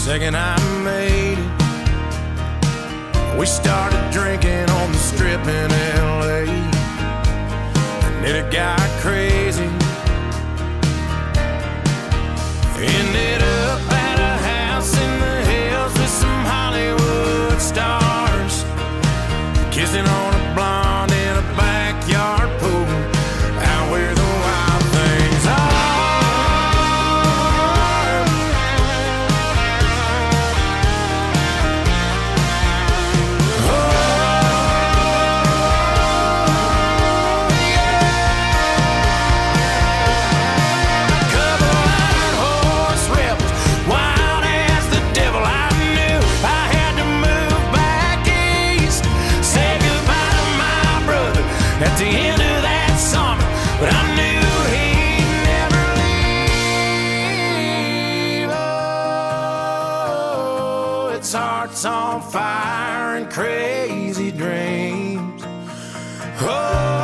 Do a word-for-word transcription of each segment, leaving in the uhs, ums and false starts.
second I made it. We started drinking on the strip in L A, and it got crazy. Ended up at a house in the hills with some Hollywood stars, kissing on a blonde in a backyard pool, out where the wild things are. At the end of that summer, but I knew he'd never leave. Oh, it's hearts on fire and crazy dreams. Oh.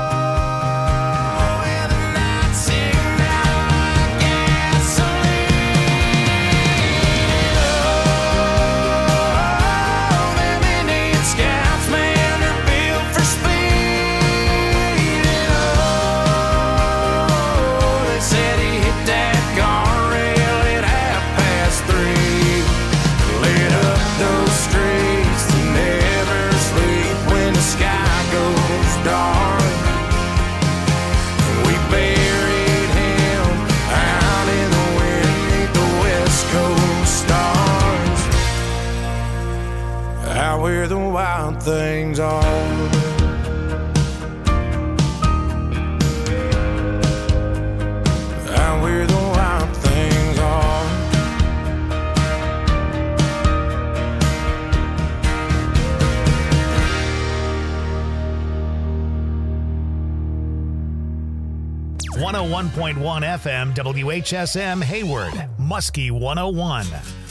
Where the wild things are. Out where the wild things are. one oh one point one F M W H S M Hayward, Muskie one oh one.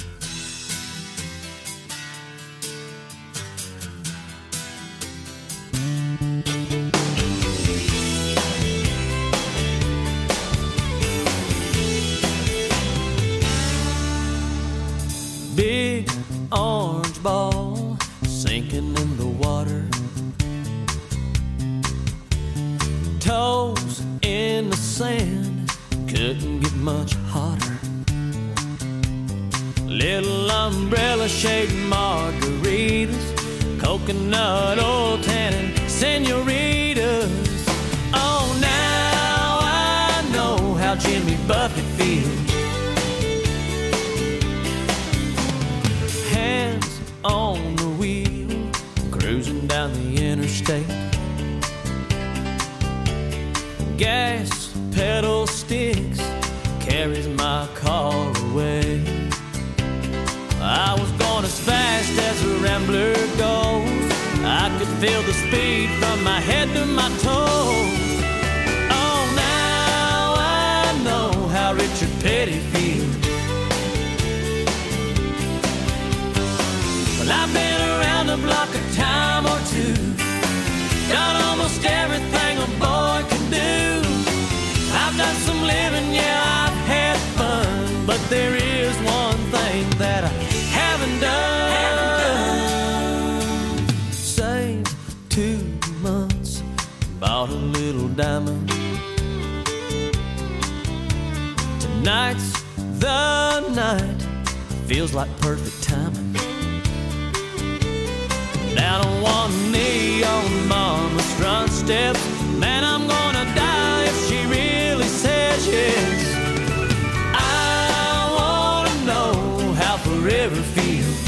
Big orange ball sinking in the water, toes in the sand, couldn't get much hotter. Little umbrella shaped margaritas, coconut oil tannin senoritas. Oh, now I know how Jimmy Buffett feels. Hands on the wheel, cruising down the interstate. Gas pedal sticks, carries my car away. I was going as fast as a rambler goes. I could feel the speed from my head to my toes. Oh, now I know how Richard Petty feels. Well, I've been around the block a time or two, done almost everything a boy can do. I've done some living, yeah, I've had fun, but there is one thing that I haven't done. Haven't done. Saved two months, bought a little diamond. Tonight's the night, feels like perfect timing. Down on one knee on mama's front steps, man, I'm gonna die if she really says yes. I wanna know how forever feels.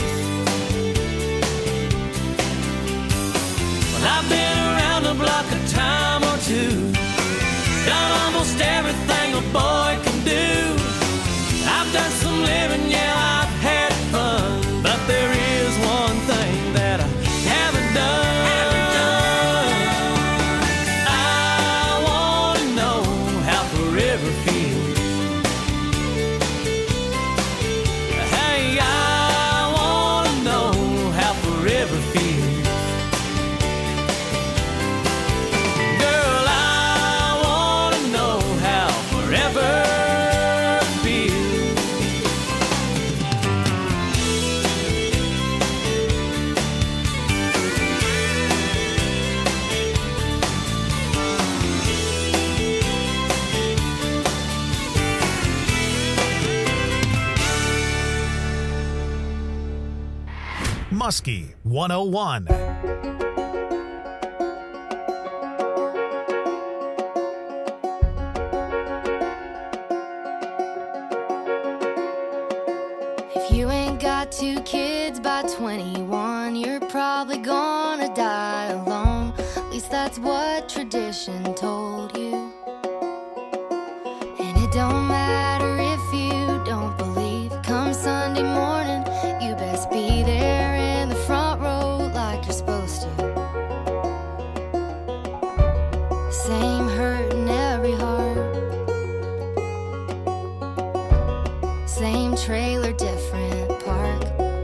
Well, I've been around the block a time or two, done almost everything a boy can do. I've done some living, yeah, I've had fun, but there is one thing that I haven't done. Haven't done. I wanna know how forever feels. Hey, I Muskie one oh one. If you ain't got two kids by twenty-one, you're probably gonna die alone. At least that's what tradition told you. And it don't matter if you don't believe. Come Sunday morning, you best be there in the front row like you're supposed to. Same hurt in every heart, same trailer, different park.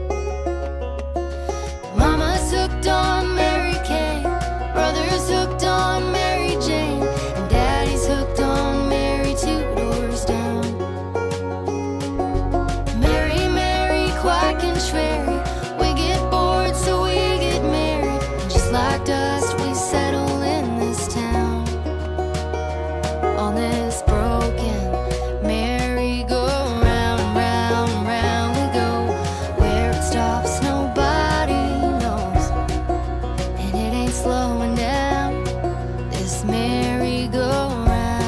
Mama's hooked on Mary Kay, brother's hooked on Mary Jane, and daddy's hooked on Mary two doors down. Mary, Mary, quack and Sherry, we get bored so we get married, and just like dust we settle in this town. On this broken merry-go-round, round, round we go. Where it stops nobody knows, and it ain't slowing down, this merry-go-round.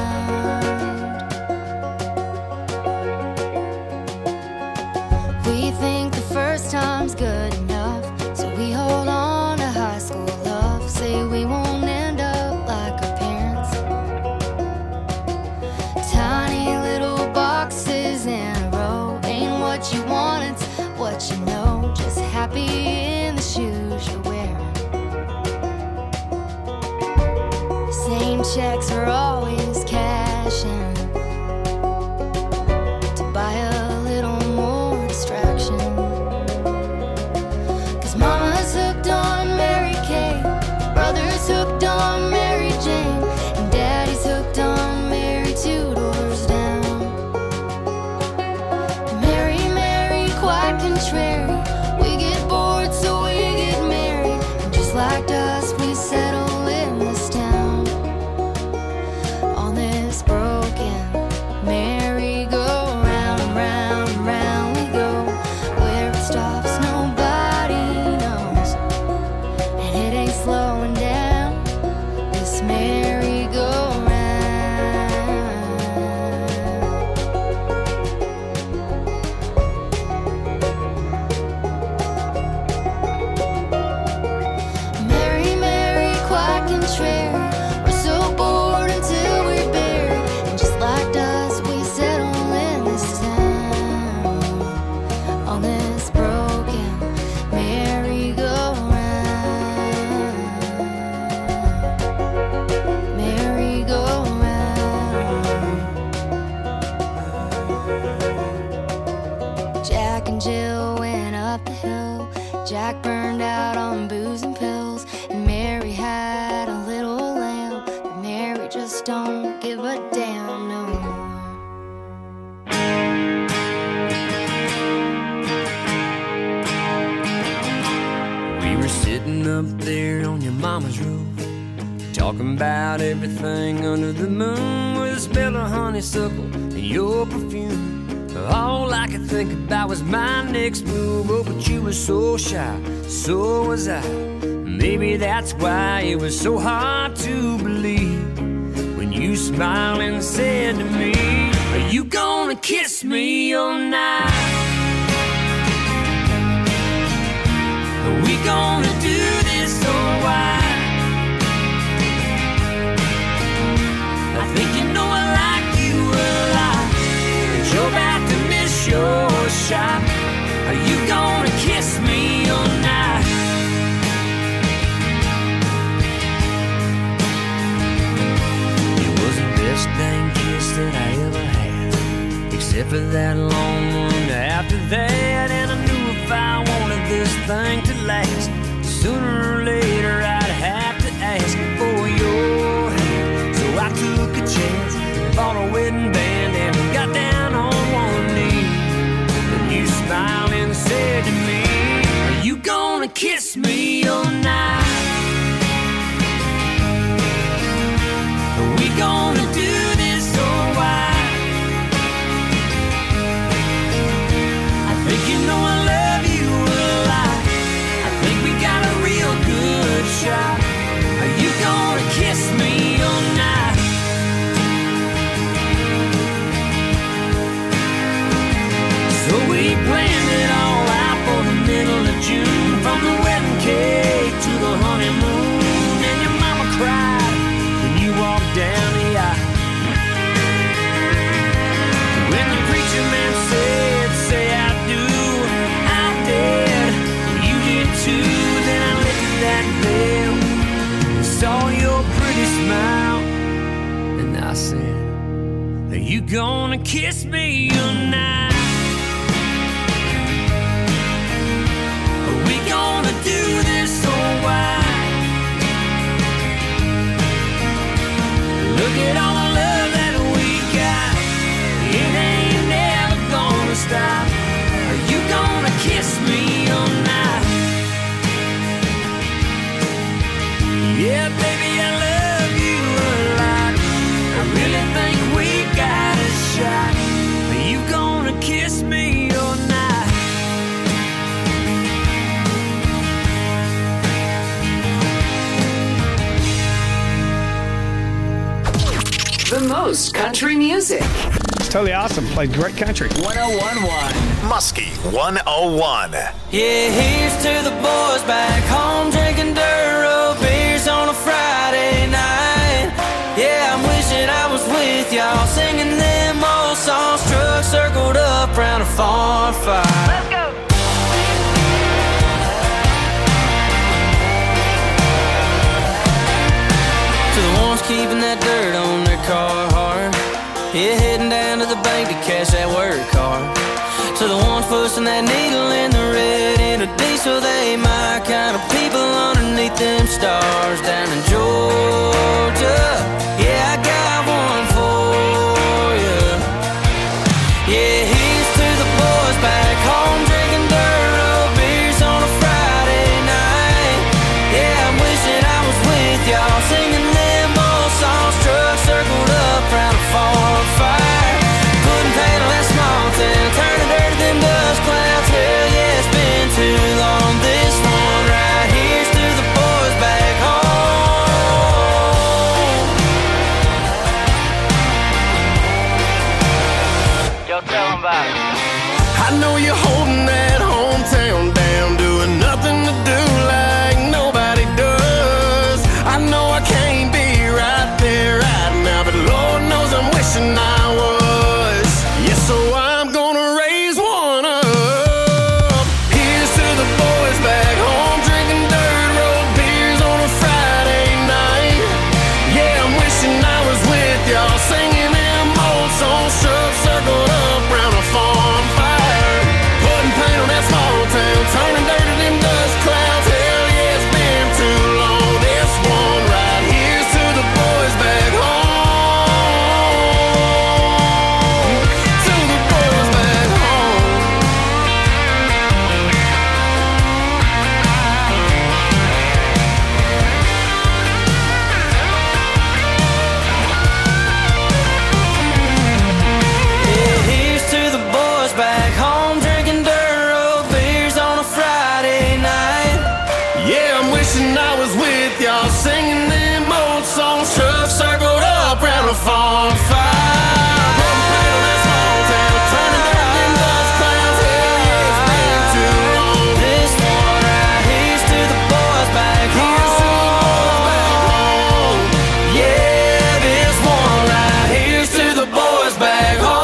We think the first time's good enough, so we hold on to high school love. Say we won't end up like our parents, tiny little boxes in a row. Ain't what you want, it's what you know. Just happy in the shoes you're wearing. Same checks are always cashing to buy a little more distraction. Cause mama's hooked on Mary Kay, brother's hooked on Mary Jane, and daddy's hooked on Mary two doors down. Mary, Mary, quack and Sherry, we get bored so we get married, and just like dust we settle in this town. On this broken merry-go-round, round, round we go. Where it stops nobody knows, and it ain't slowing down, this merry-go-round. Mary, Mary, quack and Sherry, we're so bored until we're buried, and just like dust we settle in this town. On this broken merry-go-round, merry-go-round. Jack and Jill went up the hill. Jack burned out on booze and pills, and Mary had a little lamb, but Mary just don't give a damn no more. We were sitting up there on your mama's roof, talking about everything under the moon, with a smell of honeysuckle and your perfume. All I could think about was my next move. Oh, but you were so shy, so was I. Maybe that's why it was so hard to believe when you smiled and said to me, are you gonna kiss me all night? Are we gonna do this or why? I think you know I like you a lot, but you're about to miss your shot. Are you gonna kiss me all night? It was the best dang kiss that I ever had, except for that long one after that. And I knew if I wanted this thing to last, sooner or later I'd have to ask for your hand. So I took a chance, bought a wedding band, and got down on one knee. And you smiled and said to me, are you gonna kiss me all night? Are we gonna do this or why? I think you know I love you a lot, gonna kiss me tonight? Are we gonna do this so wide? Look at all the love that we got. It ain't never gonna stop. Are you gonna kiss me tonight? Yeah, baby, I love you a lot. I really think we got a shot. Are you gonna kiss me or not? The most country music. It's totally awesome. Played great country. one oh one point one. Muskie one oh one. Yeah, here's to the boys back home drinking dirt road beers on a Friday night. Yeah, I'm wishing I was with y'all singing them old songs, trucks circled up round a farm fire. Let's go. To the ones keeping that dirt on their car hard. Yeah, heading down to the bank to cash that work card. To the ones pushing that needle in the red in a diesel, they my kind of people underneath them stars down in Georgia. Yeah, I got one for you. Yeah, here's to the boys back home drinking dirt road beers on a Friday night. Yeah, I'm wishing I was with y'all singing them old songs, trucks circled up round a farm fire. Putting paint on that small town, turning dirt to them dust clouds. Hell yeah, it's been too long. This one right here's to the boys back home. Yo, tell them about it. I know you're holding that hometown down, doing nothing to do like nobody does. I know I can't be right there right now, but Lord knows I'm wishing I was. Yeah, so I'm gonna raise one up. Here's to the boys back home drinking dirt road beers on a Friday night. Yeah, I'm wishing I was with y'all singing them old songs, trucks circled up round a farm fire. Putting paint on that small town, turning dirt to them dust clouds. Hell yeah, it's been too long. This one right here's to the boys back home. To the boys back home. Yeah, here's to the boys back home drinking dirt road beers on a Friday night. Yeah, I'm wishing I was with y'all singing them old songs, trucks circled up round a farm fire. Putting paint on that small town, turning dirt to them dust clouds. Hell yeah, it's been too long. This one right here's to the boys back Here's to the boys back home. home. Yeah, this one right here's to the boys back home.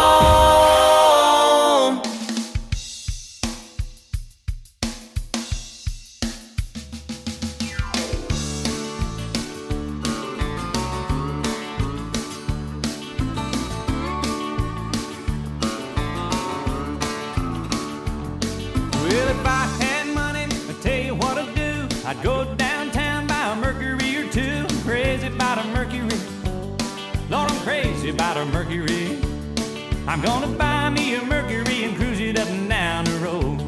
Well, if I had money, I'd tell you what I'd do. I'd go downtown, buy a Mercury or two. I'm crazy about a Mercury. Lord, I'm crazy about a Mercury. I'm gonna buy me a Mercury and cruise it up and down the road.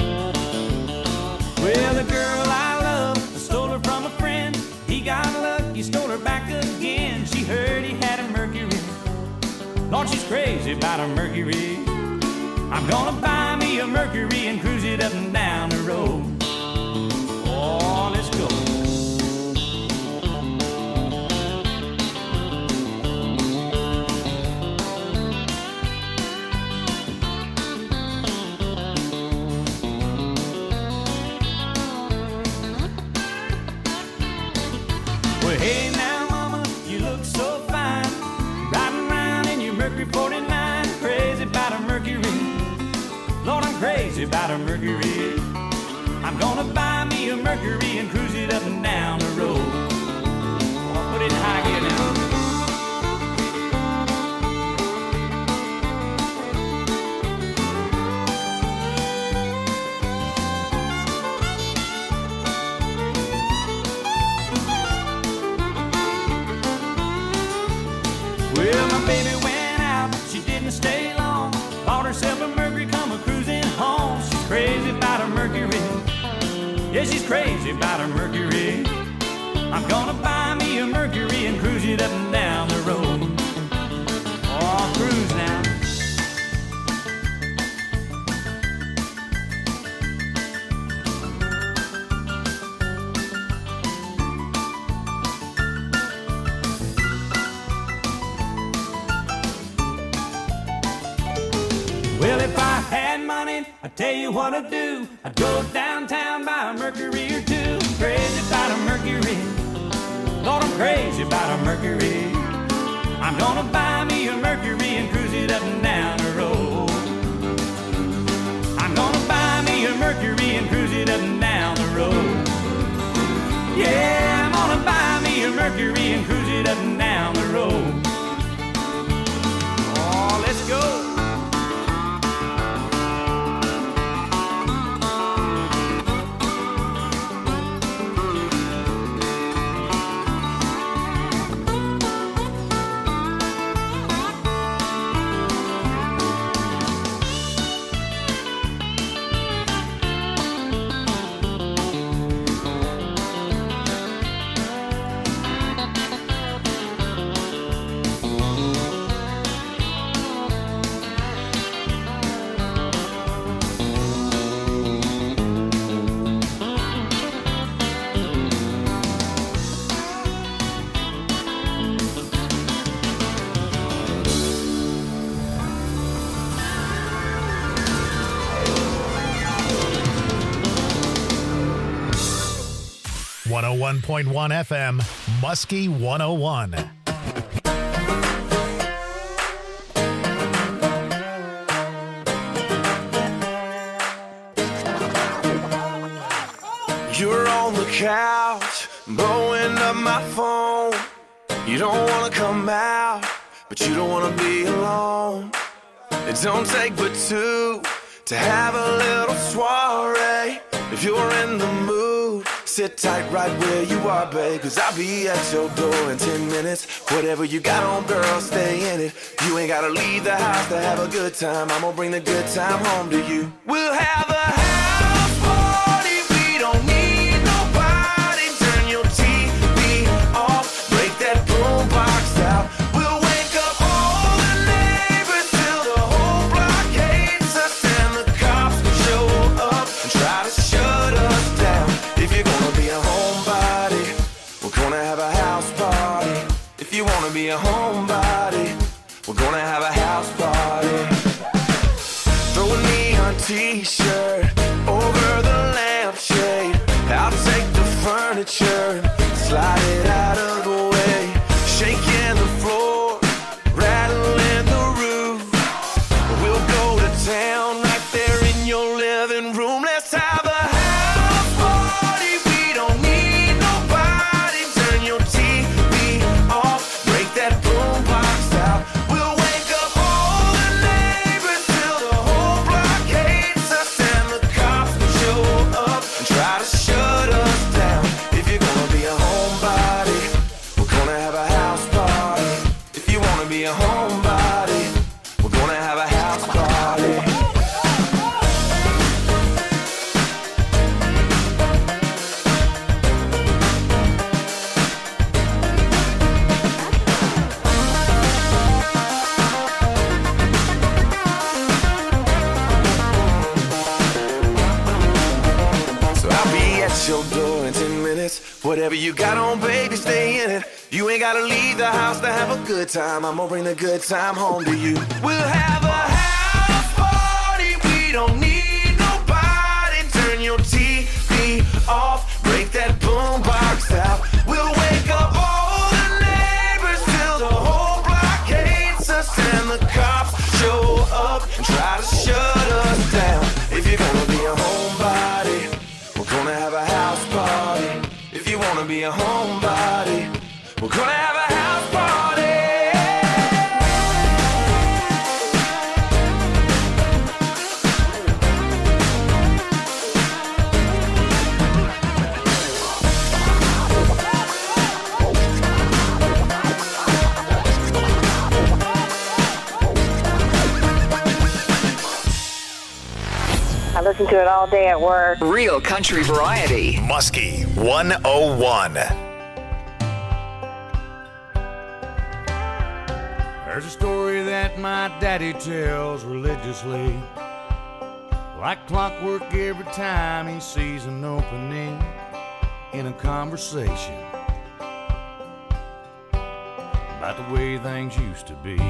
Well, the girl I love, I stole her from a friend. He got lucky, stole her back again. She heard he had a Mercury. Lord, she's crazy about a Mercury. I'm gonna buy me a Mercury and cruise it up and down the road. Oh, let's go. Well, hey now, mama, you look so fine. Riding around in your Mercury forty-nine. Crazy about a Mercury. Lord, I'm crazy about a Mercury. I'm gonna buy me a Mercury and cruise it up and down the road. Oh, put it in high gear now. herself a Mercury, come a cruising home. She's crazy about her Mercury. Yeah, she's crazy about her Mercury. I'm gonna buy me a Mercury and cruise it up and down the road. Oh, cruise now. Well, if I had money, I'd tell you what I'd do. I'd go downtown, buy a Mercury or two. I'm crazy about a Mercury. Lord, I'm crazy about a Mercury. I'm gonna buy me a Mercury and cruise it up and down the road. I'm gonna buy me a Mercury and cruise it up and down the road. Yeah, I'm gonna buy me a Mercury and cruise it up and down the road. Oh, let's go. one oh one point one F M, Muskie one oh one. You're on the couch, blowing up my phone. You don't wanna come out, but you don't wanna be alone. It don't take but two to have a little soiree. If you're in the mood, sit tight right where you are, babe, cause I'll be at your door in ten minutes. Whatever you got on, girl, stay in it. You ain't gotta leave the house to have a good time. I'm gonna bring the good time home to you. We'll have a house party. We don't need nobody. Turn your T V off. Break that boombox out. We'll wake up all the neighbors till the whole block hates us. And the cops show up and try to shut us down. If you're gonna be a homebody, we're gonna have a house party. If you wanna be a homebody, we're gonna have a house party. Throw a neon t-shirt over the lampshade. I'll take the furniture, slide it out of the way. Shaking the floor, rattling the roof. We'll go to town right there in your living room. Let's have a house party. We don't need nobody. Turn your T V off. Break that boombox out. We'll wake up all the neighbors till the whole block hates us. And the cops show up and try to shut us down. If you're gonna be a homebody, we're gonna have a house party. If you wanna be a homebody, we're gonna have a house party. So I'll be at your door in ten minutes. Whatever you got on, baby, stay in it. You ain't gotta leave the house to have a good time. I'm gonna bring the good time home to you. We'll have a house party. We don't need nobody. Turn your T V off. Break that boombox out. We'll wake up all the neighbors till the whole block hates us. And the cops show up and try to shut us down. If you're gonna be a homebody, we're gonna have a house party. If you wanna be a homebody, we're gonna have a house party. listen to it all day at work. Real country variety. Muskie one oh one. There's a story that my daddy tells religiously, like clockwork every time he sees an opening in a conversation about the way things used to be.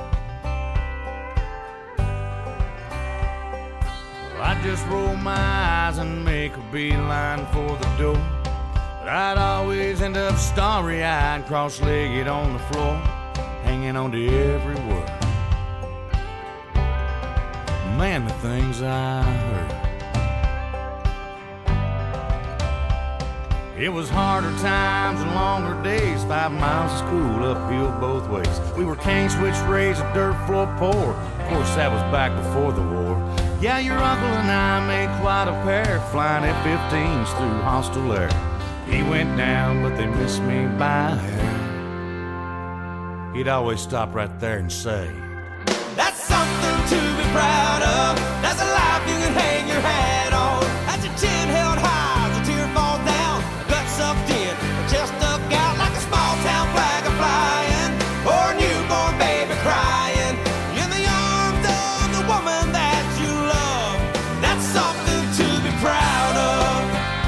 Well, I'd just roll my eyes and make a beeline for the door, but I'd always end up starry-eyed, cross-legged on the floor, hanging on to every word. Man, the things I heard. It was harder times and longer days, five miles of school uphill both ways. We were cane switch raised, a dirt floor poor. Of course, that was back before the war. Yeah, your uncle and I made quite a pair, flying F fifteens through hostile air. He went down, but they missed me by a hair. He'd always stop right there and say, that's something to be proud of. That's a life you can hang your hat on. That's your chin held high as a tear falls down. Gut sucked in, chest stuck out like a small town flag a flying, or a newborn baby crying in the arms of the woman that you love. That's something to be proud of.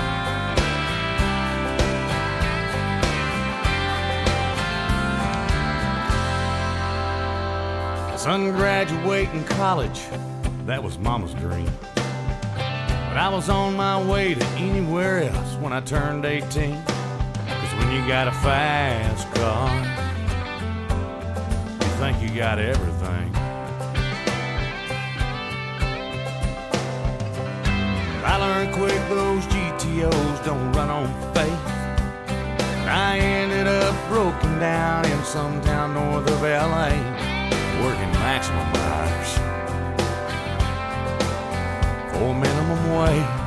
son graduating college, that was mama's dream. But I was on my way to anywhere else when I turned eighteen. Cause when you got a fast car, you think you got everything. I learned quick those G T Os don't run on faith. I ended up broken down in some town north of L A, working maximum hours for minimum wage.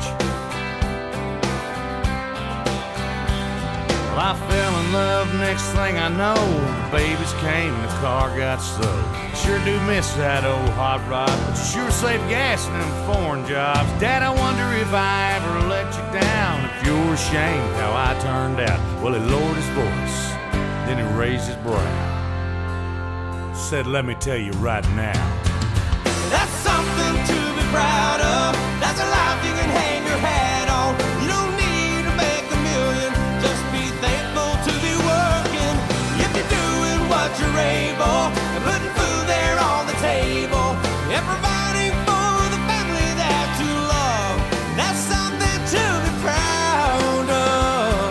Well, I fell in love, next thing I know, babies came and the car got sold. Sure do miss that old hot rod, but you sure save gas in them foreign jobs. Dad, I wonder if I ever let you down, if you're ashamed how I turned out. Well, he lowered his voice, then he raised his brow, said, let me tell you right now, that's something to be proud of. That's a life you can hang your hat on. You don't need to make a million, just be thankful to be working. If you're doing what you're able, and putting food there on the table, and providing for the family that you love, that's something to be proud of.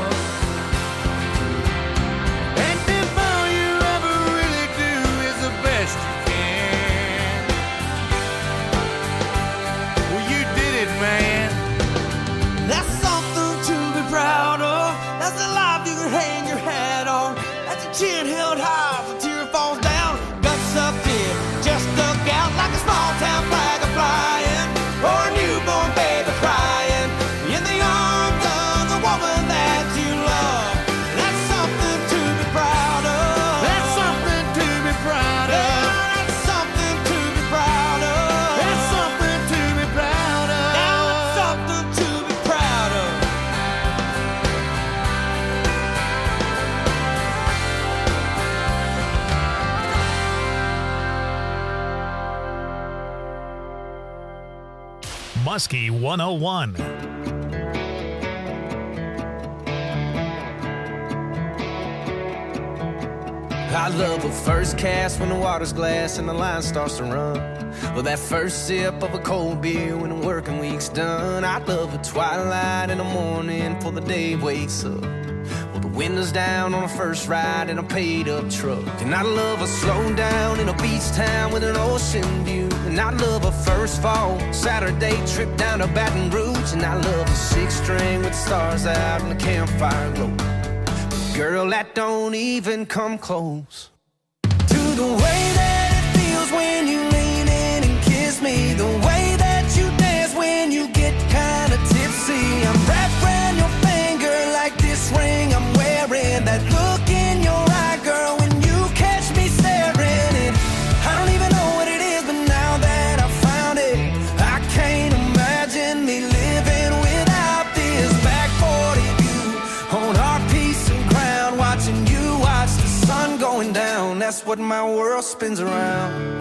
and if all you ever really do is the best you can, well, you did it, man. That's something to be proud of. That's a life you can hang your hat on. That's your chin held high as a tear falls down. Gut sucked in, just stuck out like a small town flag a flying, or a newborn baby crying in the arms of the woman that you love. That's something to be proud of. That's something to be proud Yeah, of. that's something to be proud of. That's something to be proud of. Now it's something to be proud of. Muskie one oh one. I love a first cast when the water's glass and the line starts to run. Well, that first sip of a cold beer when the working week's done. I love a twilight in the morning before the day wakes up. Well, the windows down on a first ride in a paid-up truck. And I love a slow down in a beach town with an ocean view. And I love a first fall Saturday trip down to Baton Rouge. And I love a six-string with the stars out and the campfire glow. Girl, that don't even come close to the way that it feels when you lean in and kiss me. The way that you dance when you get kinda tipsy. I'm wrapped around your finger like this ring I'm wearing. That look in your eye, girl, when you catch me staring. And I don't even know what it is, but now that I found it, I can't imagine that's what my world spins around.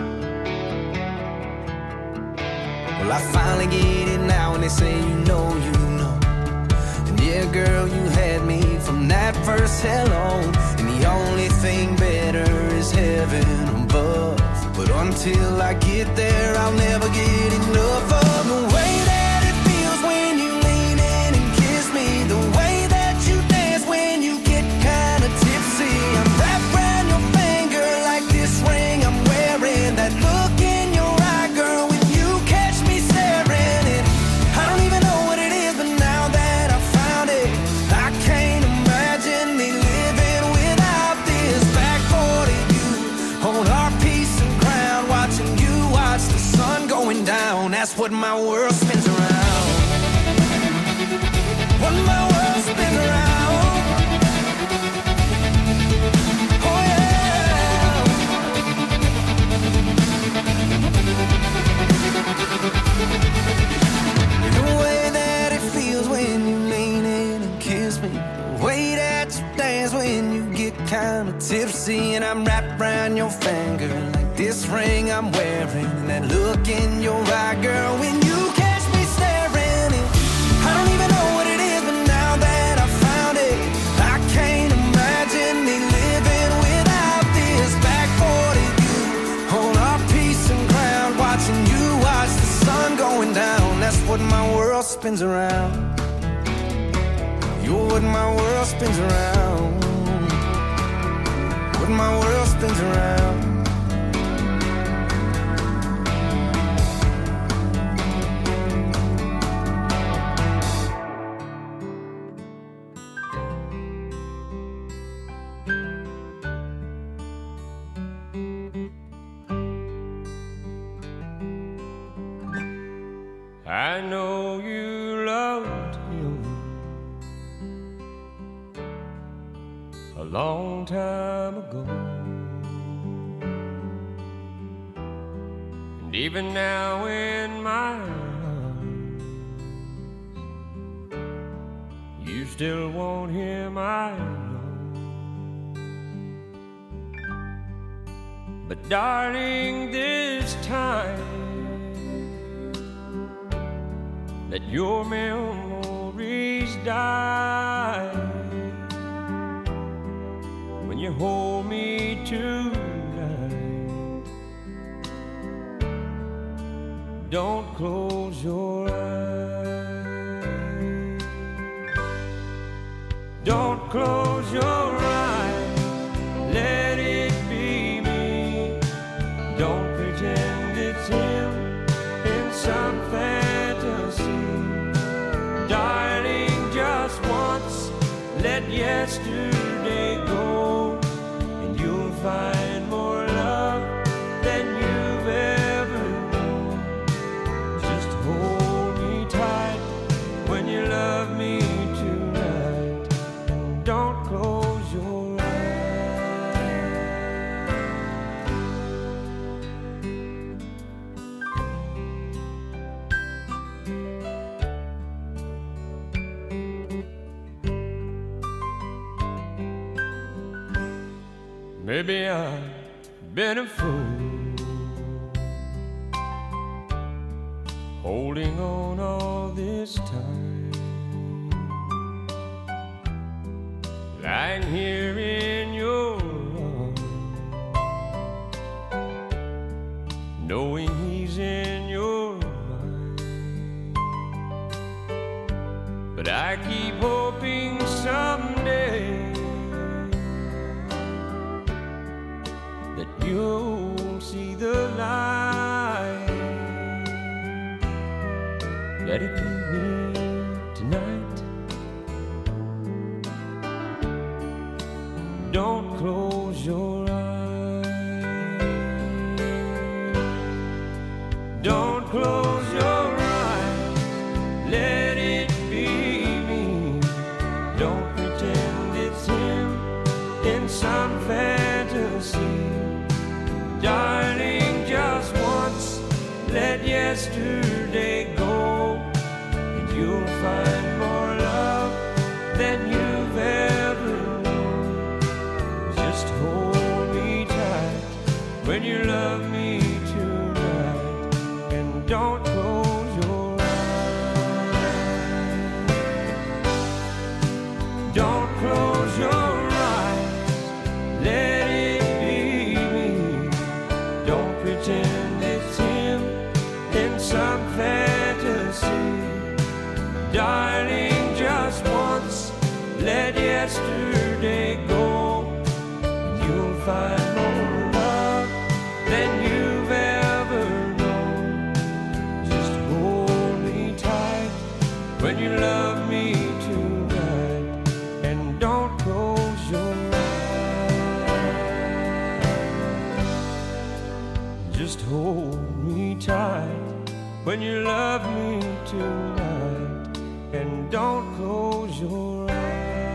Well, I finally get it now when they say you know, you know. And yeah, girl, you had me from that first hello. And the only thing better is heaven above. But until I get there, I'll never get enough of the way that it feels when you lean in and kiss me. The way that you dance when you get kinda tipsy. I'm wrapped around your finger like this ring I'm wearing. That look in your eye, girl, when you catch me staring. And I don't even know what it is, but now that I found it, I can't imagine me living without this. Back forty, you on our piece of ground, watching you watch the sun going down. That's what my world spins around. When my world spins around. Oh yeah. The way that it feels when you lean in and kiss me. The way that you dance when you get kinda tipsy. And I'm wrapped around your finger like this ring I'm wearing. And that look in your eye, girl, when you catch me staring. And I don't even know what it is, but now that I found it, I can't imagine me living without this. Back forty, you on our piece of ground, watching you watch the sun going down. That's what my world spins around. You're what my world spins around. What my world spins around. I know you loved him a long time ago, and even now in my arms, you still want him, I know. But darling, this time that your memories die, when you hold me tonight, don't close your eyes. Don't close your eyes, let it be me. Don't pretend it's him in some fantasy. Darling, just once, let yesterday go, and you'll find more love than you've ever known. Just hold me tight when you love me tonight, and don't close your Maybe I've been a fool, holding on all this time, lying here in your arms, knowing he's in your mind. But I keep hoping someday that you'll see the light. Let it be me tonight. Don't close your eyes. Don't close your eyes. Let it be me. Don't pretend it's him in some fantasy. Darling, just once, let yesterday go, and you'll find more love than you've ever known. Just hold me tight. darling, just once let yesterday go, and you'll find more love than you've ever known. Just hold me tight when you love me tonight, and don't close your eyes. Just hold me tight when you love me tonight, and don't close your eyes.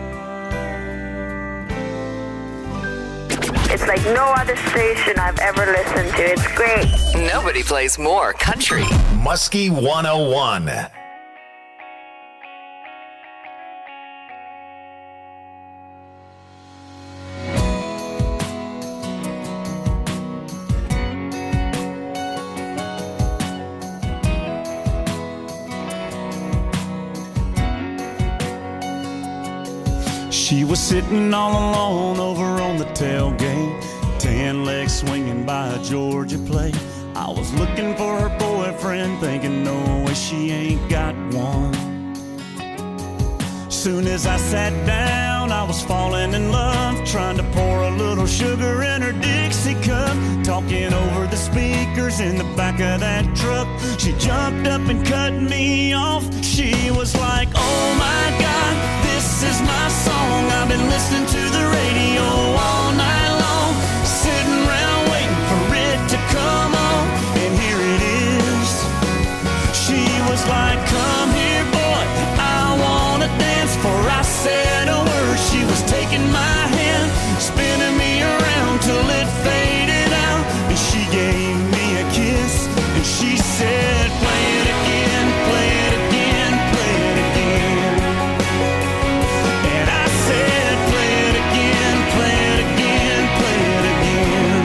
It's like no other station I've ever listened to. It's great. Nobody plays more country. Muskie one oh one. She was sitting all alone over on the tailgate, tan legs swinging by a Georgia plate. I was looking for her boyfriend, thinking no way she ain't got one. Soon as I sat down, I was falling in love, trying to pour a little sugar in her Dixie cup, talking over the speakers in the back of that truck. She jumped up and cut me off. She was like, oh my God, this is my song. I've been listening to the radio all night long, sitting around waiting for it to come on, and here it is. She was like, come here, boy, I wanna dance. For I said a word, she was taking my hand, spinning me around till it faded out, and she gave me a kiss, and she said, play it again, play it again, play it again. And I said, play it again, play it again, play it again.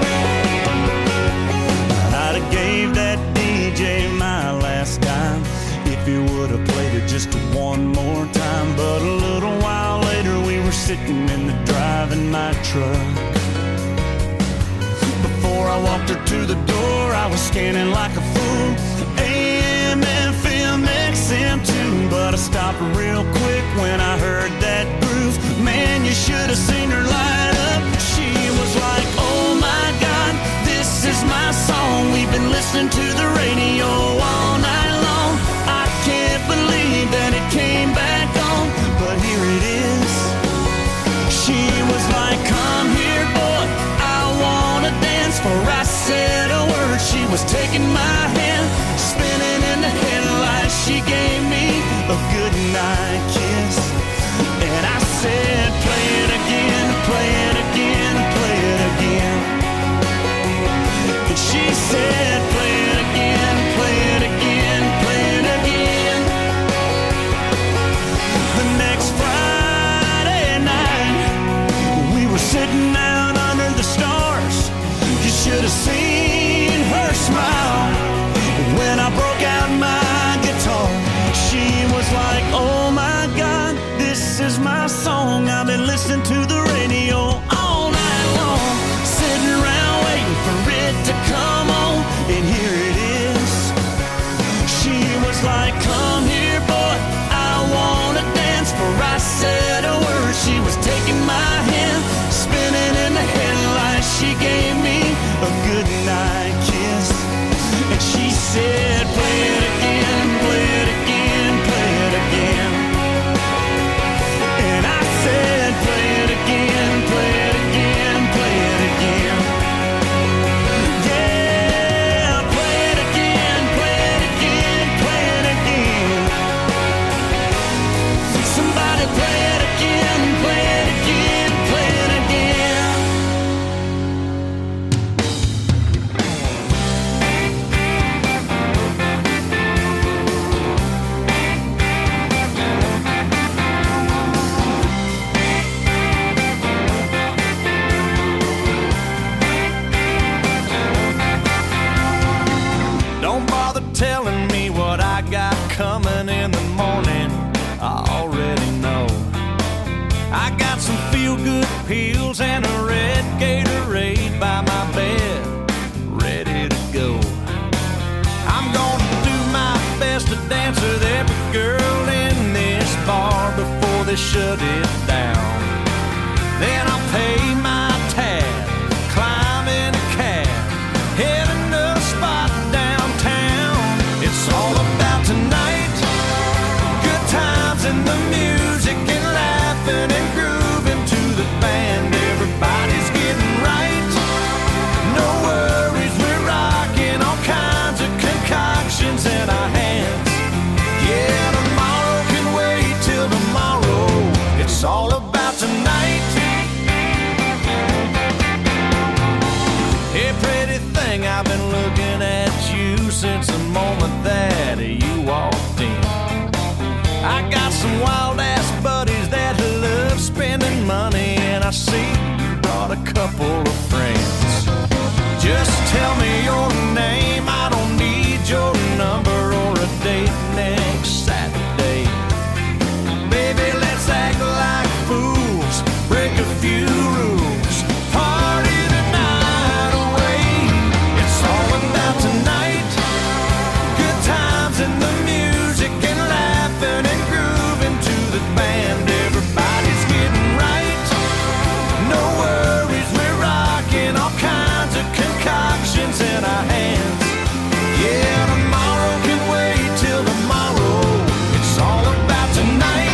I'd have gave that D J my last dime if he would have played it just one more time. But a little while later we were sitting in the driving my truck. Before I walked her to the door, I was scanning like a fool, A M, F M, X M too. But I stopped real quick when I heard that groove. Man, you should have seen her light up. She was like, oh my God, this is my song. We've been listening to the radio all night long. I can't believe that it came back on, but here it is. She was like, come here, boy, I wanna dance. For I said a word, she was taking my hand, spinning in the headlights. She gave me a good night kiss, and I said, play it again, play it again, play it again. And she said, play it again, play it again, play it again. The next Friday night, we were sitting out under the stars. You should have seen her smile when I broke out my guitar. She was like, oh my God, this is my song. I've been listening to the radio all night long, sitting around waiting for it to come on, and here it is. She was like, come here, boy, I wanna dance. For I said a word, she was taking my hand, spinning in the headlights. She gave me a good night kiss, and she said, play it again, play it again, play it again. And I said, play it again, play it again, play it again. Yeah, play it again, play it again, play it again. Somebody play it again, play it again, play it again. Don't bother telling me what I got coming in the morning. I already know. I got some feel-good pills and a red Gatorade by my bed, ready to go. I'm gonna do my best to dance with every girl to shut it down. Then I'll pay my tab, climb in a cab, heading to a spot downtown. It's all about tonight, good times and the music and laughing and grooving to the band. Everybody's getting right, no worries, we're rocking all kinds of concoctions in our hands. Yeah, tomorrow can wait till tomorrow. It's all about tonight. Hey, pretty thing, I've been looking at you since the moment that you walked in. I got some wild ass buddies that love spending money, and I see you brought a couple of friends. Just tell me your name, I don't need your number or a date next Saturday. Baby, let's act like fools, break a few rules, party the night away. It's all about tonight, good times and the music and laughing and grooving to the band. Everybody's getting right, no worries, we're rocking all kinds of concoctions in our hands. Yeah, tomorrow can wait till tomorrow. It's all about tonight.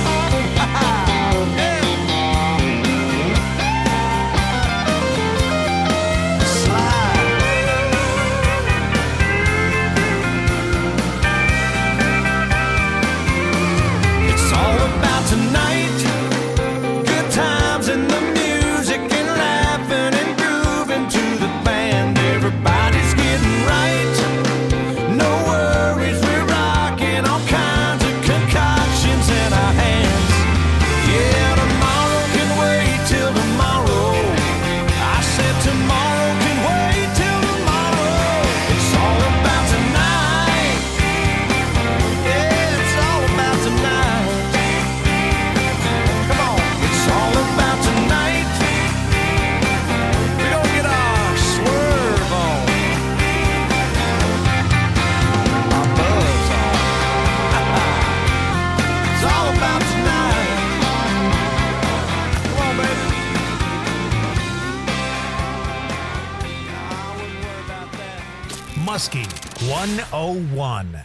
It's all about tonight, good times and the music and laughing and grooving to the band. Everybody's getting right, no worries, we're rocking all kinds of concoctions in our hands. Yeah, tomorrow can wait till tomorrow. I said tomorrow can wait till tomorrow. It's all about tonight. Yeah, it's all about tonight. Come on, it's all about tonight. We're gonna get our swerve on, our buzz on. It's all about tonight. Come on, baby. I wouldn't worry about that. Muskie one oh one.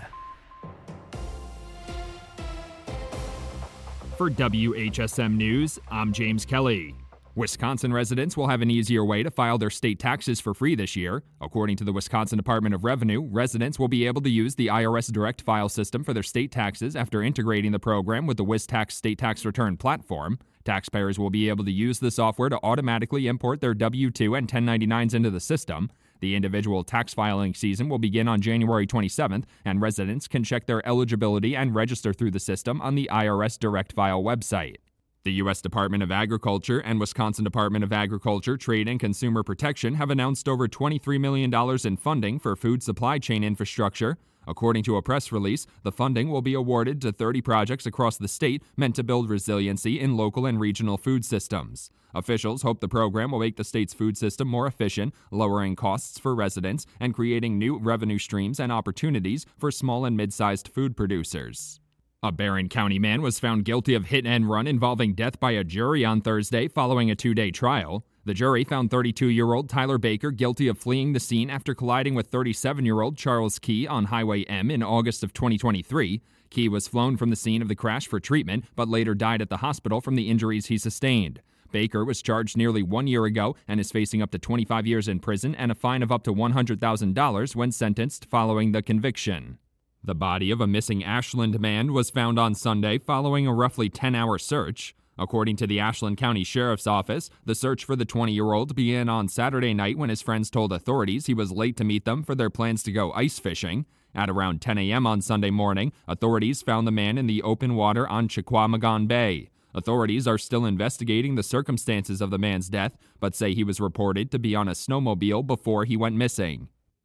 For W H S M News, I'm James Kelly. Wisconsin residents will have an easier way to file their state taxes for free this year. According to the Wisconsin Department of Revenue, residents will be able to use the I R S Direct File system for their state taxes after integrating the program with the WisTax state tax return platform. Taxpayers will be able to use the software to automatically import their W two and ten ninety-nines into the system. The individual tax filing season will begin on January twenty-seventh, and residents can check their eligibility and register through the system on the I R S Direct File website. The U S Department of Agriculture and Wisconsin Department of Agriculture, Trade and Consumer Protection have announced over twenty-three million dollars in funding for food supply chain infrastructure. According to a press release, the funding will be awarded to thirty projects across the state meant to build resiliency in local and regional food systems. Officials hope the program will make the state's food system more efficient, lowering costs for residents and creating new revenue streams and opportunities for small and mid-sized food producers. A Barron County man was found guilty of hit and run involving death by a jury on Thursday following a two-day trial. The jury found thirty-two-year-old Tyler Baker guilty of fleeing the scene after colliding with thirty-seven-year-old Charles Key on Highway M in August of twenty twenty-three. Key was flown from the scene of the crash for treatment, but later died at the hospital from the injuries he sustained. Baker was charged nearly one year ago and is facing up to twenty-five years in prison and a fine of up to one hundred thousand dollars when sentenced following the conviction. The body of a missing Ashland man was found on Sunday following a roughly ten-hour search. According to the Ashland County Sheriff's Office, the search for the twenty-year-old began on Saturday night when his friends told authorities he was late to meet them for their plans to go ice fishing. At around ten a.m. on Sunday morning, authorities found the man in the open water on Chequamegon Bay. Authorities are still investigating the circumstances of the man's death, but say he was reported to be on a snowmobile before he went missing.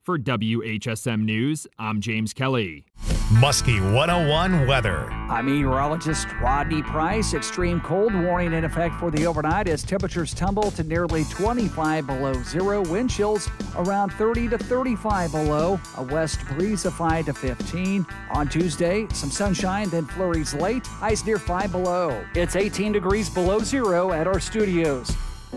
For W H S M News, I'm James Kelly. Muskie one oh one weather. I'm meteorologist Rodney Price. Extreme cold warning in effect for the overnight as temperatures tumble to nearly twenty-five below zero. Wind chills around thirty to thirty-five below. A west breeze of five to fifteen. On Tuesday, some sunshine, then flurries late. Highs near five below. It's eighteen degrees below zero at our studios.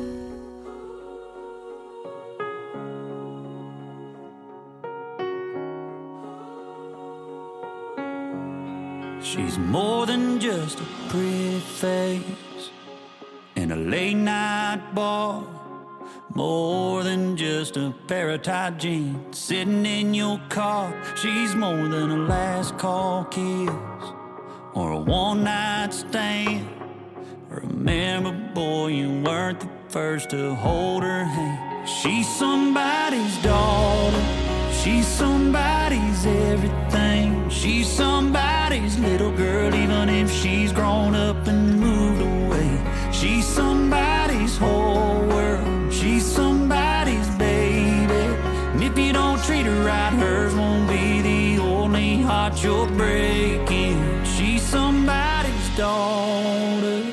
She's more than just a pretty face in a late night bar, more than just a pair of tight jeans sitting in your car. She's more than a last call kiss or a one night stand. Remember, boy, you weren't the first to hold her hand. She's somebody's daughter, she's somebody's everything. She's somebody's little girl, even if she's grown up and moved away. She's somebody's whole world, she's somebody's baby. And if you don't treat her right, hers won't be the only heart you're breaking. She's somebody's daughter.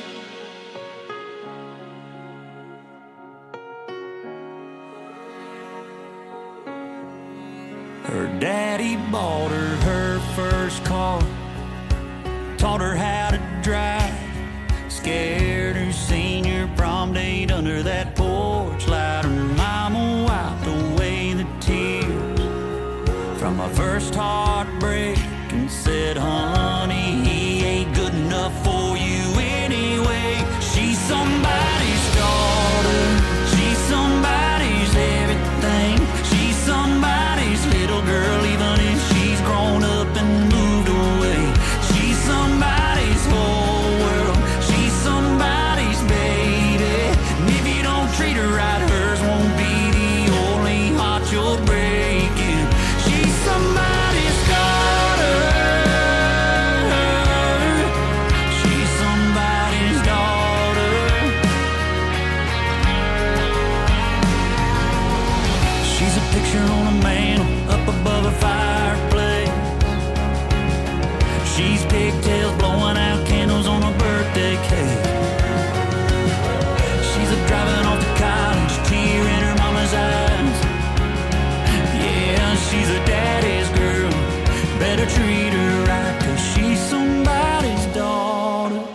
Her daddy bought her her first car, taught her how to drive, scared her senior prom date under that porch light. Her mama wiped away the tears from my first heartbreak and said, honey, he ain't good enough for you anyway. She's somebody's daughter, she's somebody's everything. She's somebody's little girl, even if she's grown up and moved away. She's somebody's whole world, she's somebody's baby. And if you don't treat her right, hers won't be the only heart you're breaking. She's somebody's daughter, she's somebody's daughter. She's a picture on a mantle up above a fireplace. She's pigtails blowing out candles on a birthday cake. She's a driving off to college, tear in her mama's eyes. Yeah, she's a daddy's girl, better treat her right, 'cause she's somebody's daughter.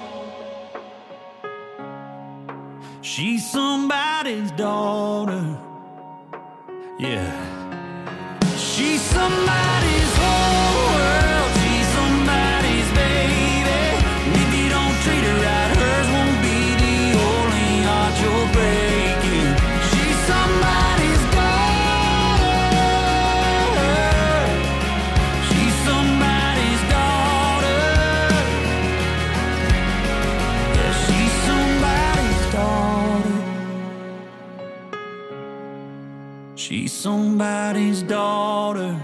She's somebody's daughter. Yeah. She's somebody's whole world, she's somebody's baby. And if you don't treat her right, hers won't be the only heart you're breaking. She's somebody's daughter, she's somebody's daughter. Yeah, she's somebody's daughter. She's somebody's daughter.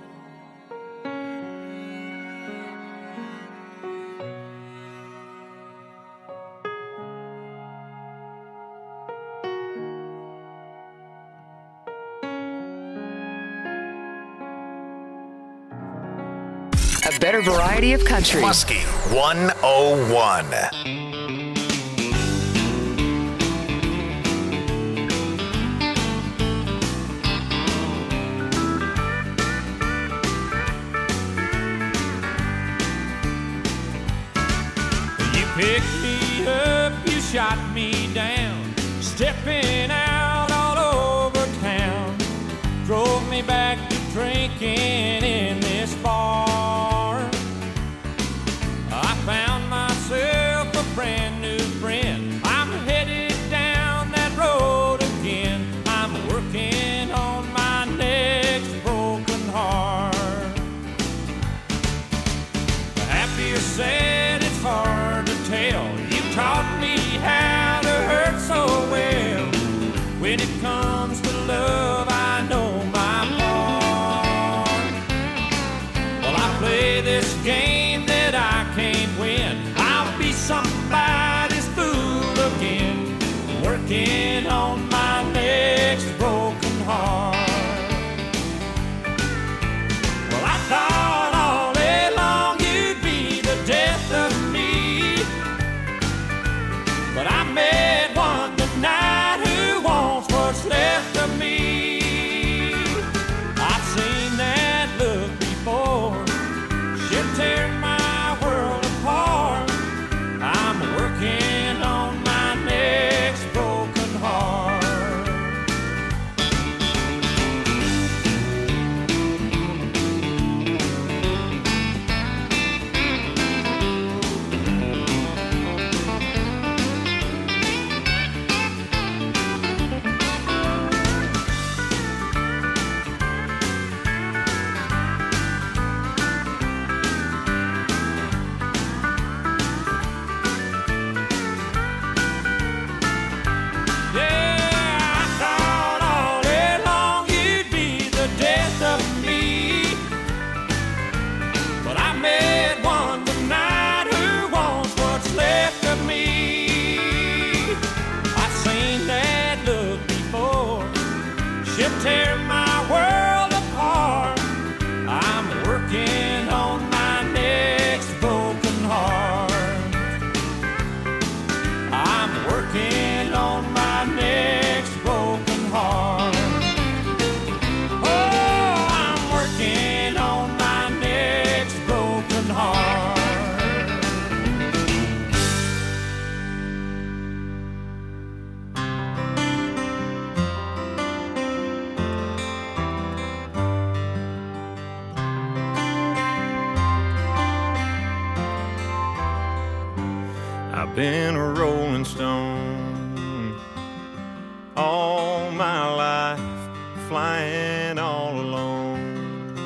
A better variety of country. Muskie one oh one. Picked me up, you shot me down, stepping out all over town. Drove me back to drinking in this bar. I found myself a brand new friend. I'm headed down that road again. I'm working on my next broken heart. Happy or sad, it's hard to tell. You taught me how to hurt so well. When it comes to love, I know my part. been a rolling stone all my life, flying all alone,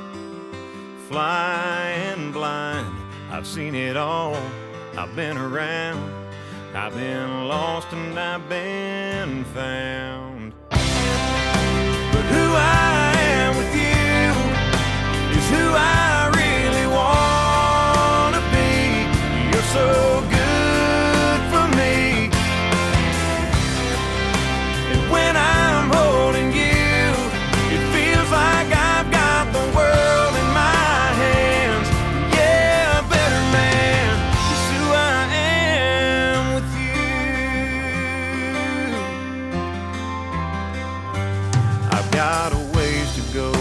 flying blind. I've seen it all, I've been around, I've been lost and I've been found. But who I am with you is who I really want to be. You're so good for me, and when I'm holding you, it feels like I've got the world in my hands. Yeah, a better man is who I am with you. I've got a ways to go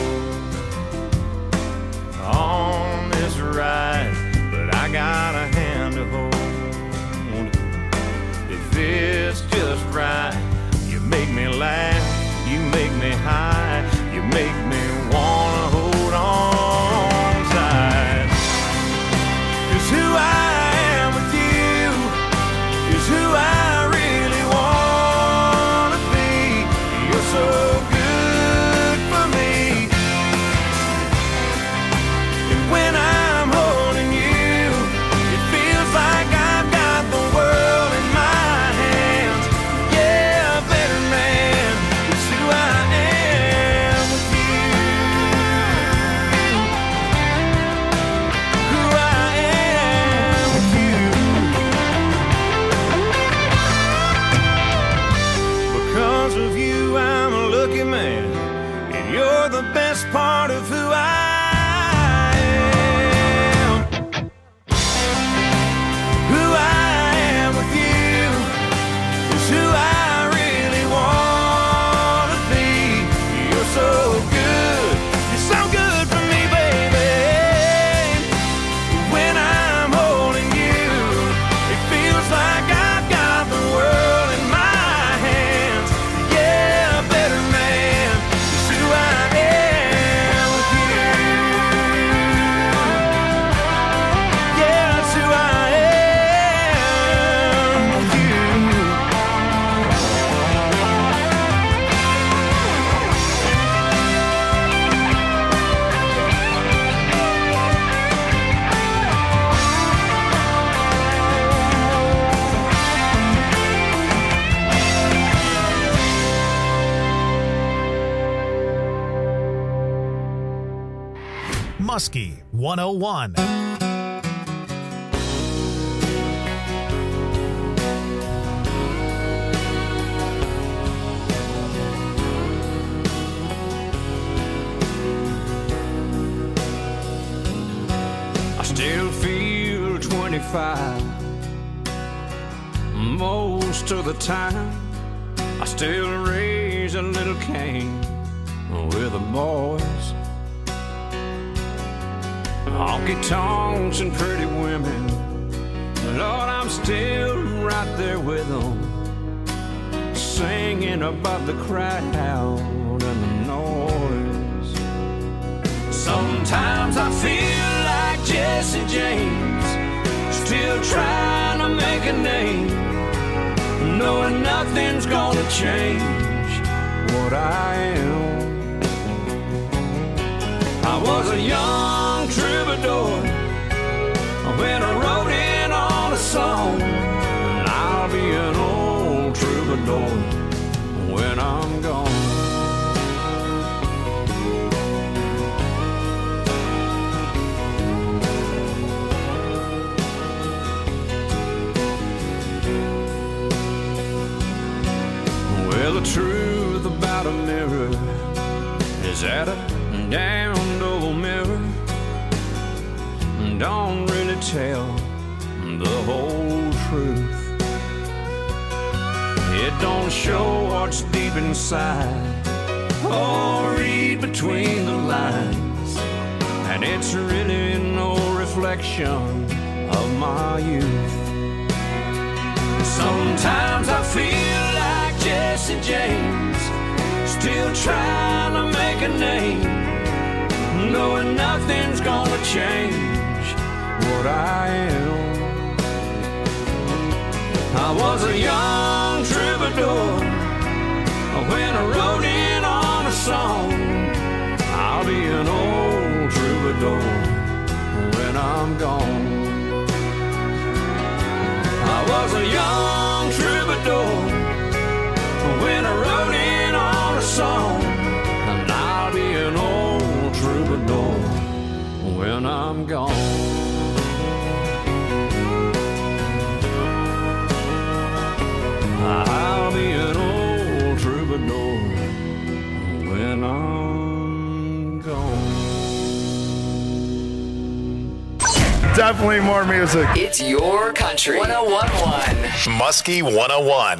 on this ride, but I got a hand to hold. If it's just right, you make me laugh, you make me high, you make me wanna hold on tight. 'Cause who I am with you is who I really wanna be. You're so good for me, and when I'm holding you, it feels like I've got the world in my hands. Yeah, a better man is who I am with you. Who I am with you. Because of you, I'm a lucky man, and you're the best part of who I am. Who I am with you is who I really want to be. You're so good, you're so good for me, baby. When I'm holding you, it feels like I've got the world in my hands. Yeah, a better man is who I am with you. Yeah, it's who I am with you. Muskie one oh one. I still feel twenty-five most of the time. I still raise a little Cain with the boys. Honky tonks and pretty women, Lord, I'm still right there with them, singing about the crowd and the noise. Sometimes I feel like Jesse James, still trying to make a name, knowing nothing's gonna change what I am. I was a young troubadour when I wrote in on a song, and I'll be an old troubadour when I'm gone. Well, the truth about a mirror is that a damned old mirror don't really tell the whole truth. It don't show what's deep inside or read between the lines, and it's really no reflection of my youth. Sometimes I feel like Jesse James, still trying to make a name, knowing nothing's gonna change what I am. I was a young troubadour when I wrote in on a song. I'll be an old troubadour when I'm gone. I was a young troubadour when I wrote in on a song, and I'll be an old troubadour when I'm gone. I'll be an old troubadour when I'm gone. Definitely more music. It's your country. one oh one point one. Muskie one oh one.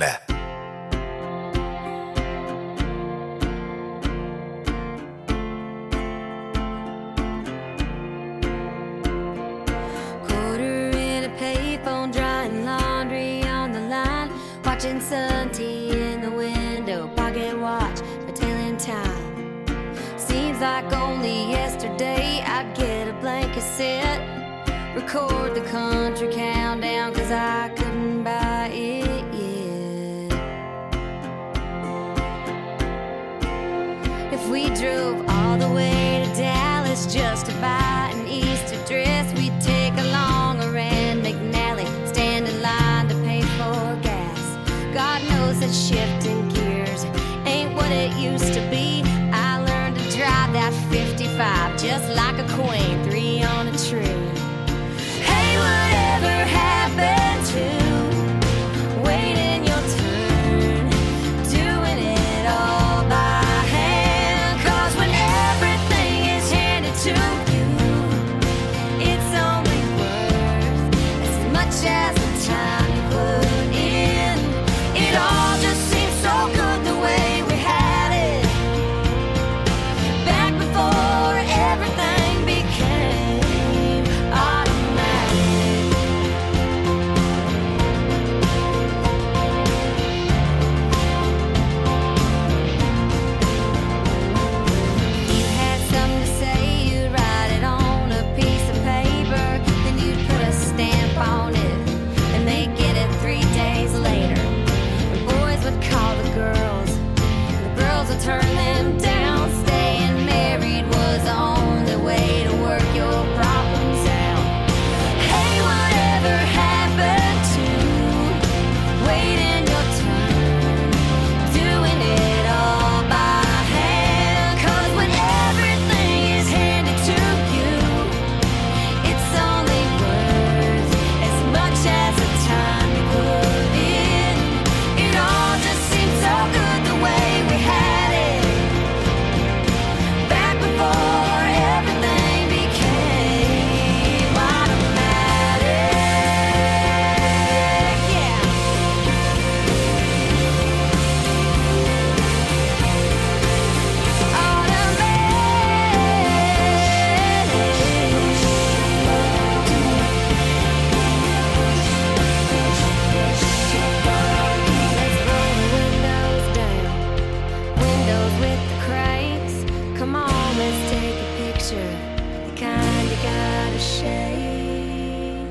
Quarter in a payphone, drying laundry on the line, watching Sun T in the window, pocket watch for telling time. Seems like only yesterday I'd get a blank cassette, record the country countdown, cause I couldn't buy it yet. If we drove all the way to Dallas just to buy an Easter dress, we'd take along a Rand McNally, stand in line to pay for gas. God knows that shifting gears ain't what it used to be. I learned to drive that fifty-five just like a queen, three on a tree. Hey, whatever happened to waiting your turn, doing it all by hand? Cause when everything is handed to you, it's only worth as much as the time you put in. It all just seems so good the way we had it back before everything became automatic. You had something to say, you'd write it on a piece of paper, then you'd put a stamp on it, and they'd get it three days later. The boys would call the girls, and the girls would turn them down. Staying married was the only way to work your problems out. Hey, whatever happened to waiting your turn, doing it all by hand? Cause when everything is handed to you, it's only worth as much as the time you put in. It all just seems so good the way we had it back before everything became automatic. Yeah. Let's roll the windows down, windows with the cranks. Come on, let's take a picture, the kind you gotta shake.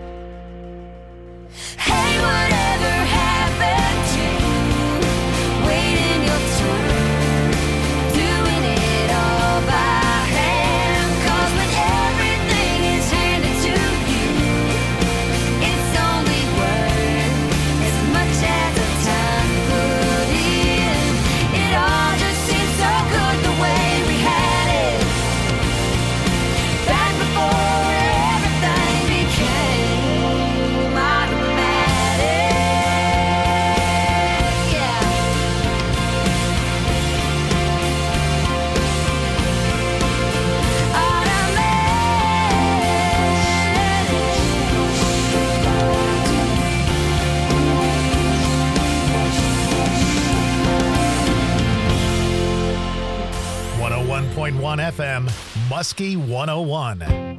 Hey, whatever happened to waiting your turn, doing it all by hand? Cause when everything is handed to you, it's only worth as much as the time you put in. It all just seems so good the way we had it back before everything became automatic. Yeah. one oh one point one F M, Muskie one oh one.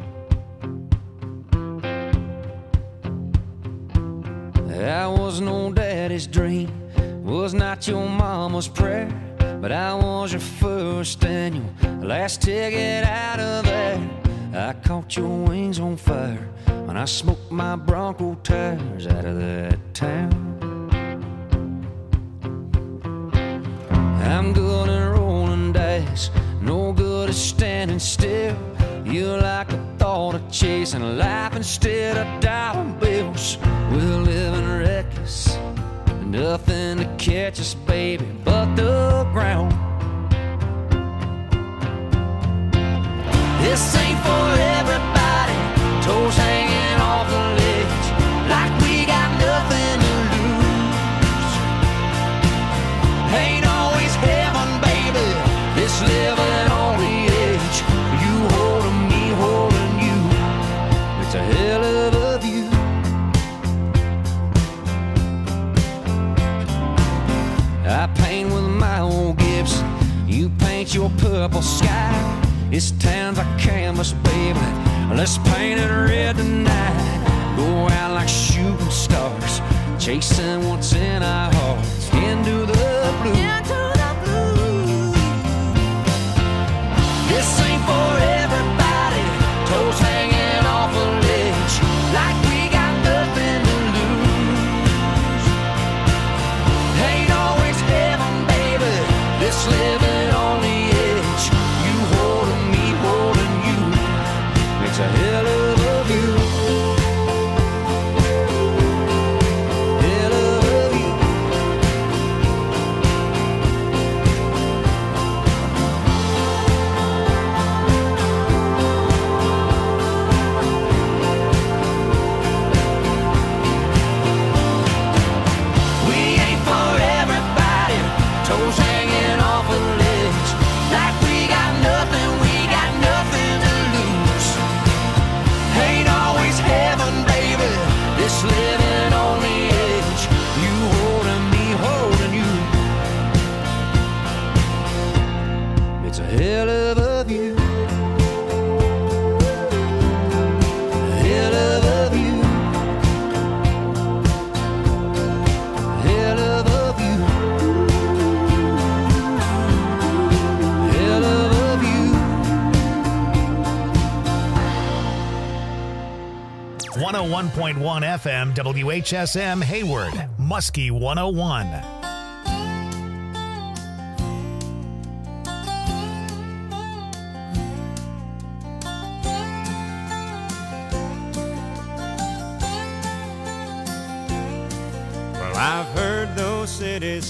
That was no daddy's dream, was not your mama's prayer, but I was your first and your last ticket out of there. I caught your wings on fire when I smoked my Bronco tires out of that town. I'm good at rolling dice, no good at standing still. You like the thought of chasing life instead of dollar bills. We're living reckless, nothing to catch us, baby, but the ground. This ain't for everybody, toes hanging off the ledge, like we got nothing to lose. Ain't always heaven, baby, this living on the edge. You holding me, holding you, it's a hell of a view. I paint with my old Gibson, you paint your purple sky. This town's a canvas, baby, let's paint it red tonight. Go out like shooting stars, chasing what's in our hearts, into the blue. Into the blue. This ain't for everybody, toes hanging off a ledge, like we got nothing to lose. Ain't always heaven, baby, this living on the edge. You holding me, holding you, it's a hell of a view. Hell of a view. We ain't for everybody, toes hanging off a ledge, like we got nothing, we got nothing to lose. Ain't always heaven, baby, this living on the edge. You holding me, holding you, it's a hell of a view. Hell of a view. Hell of a view. Hell of a view. one oh one point one F M W H S M Hayward, Muskie one oh one. Well, I've heard those cities